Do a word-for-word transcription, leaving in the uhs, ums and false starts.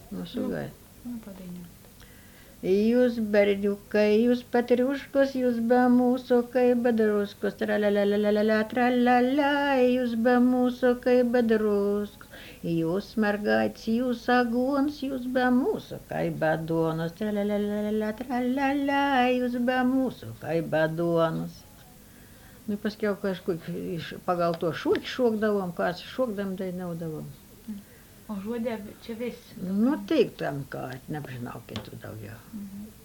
Mūsų Nu. gaita. Nu, padainuot. Jūs berniukai, jūs patriuškos, jūs be mūsų kaip be druskos, tralalalala, tralala, jūs be mūsų kaip be druskos. Jūs mergaitės, jūs aguons, jūs be mūsų kaip be duonos, tralalalala, tralala, jūs be mūsų kaip be duonos. Nu, paskiau kažkaip iš- pagal to šūkį šokdavom, ką šokdam dainuodavom. O žodė čia vis. Nu, taip tam ką, nežinau kitų daugiau. Mhm.